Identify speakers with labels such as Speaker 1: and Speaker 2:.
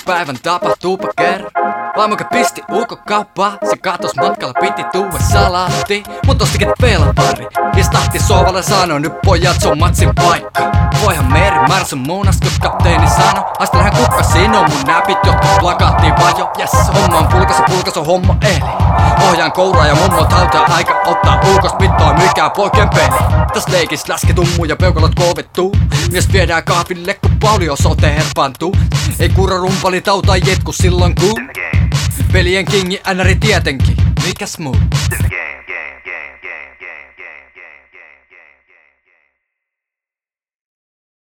Speaker 1: päivän tapahtuupa kerran. Vaamoke pisti ulkokauppaa, se katos matkalla piti tuue salaatti. Mut ostikin pelapari, ja stahti sovalle sanoo, nyt pojat se on matsin paikka. Voihan Meri Mars on muunas, kun kapteeni sano. Astelehän kukka, siinä on mun näpit, jotka plakaattiin vajo. Yes, homma on pulkas on homma eli. Ohjaan kouraa ja mummot hautaa aika ottaa ulkost mittoa, mykää poikien peli. Täs leikis läski tummu ja peukalot kovettuu. Mies viedään kahville, kun Paulio sote herpaantuu. Ei kurra rumpali tautaa jetku silloin kun pelien kingi NR tietenkin. Mikäs muu?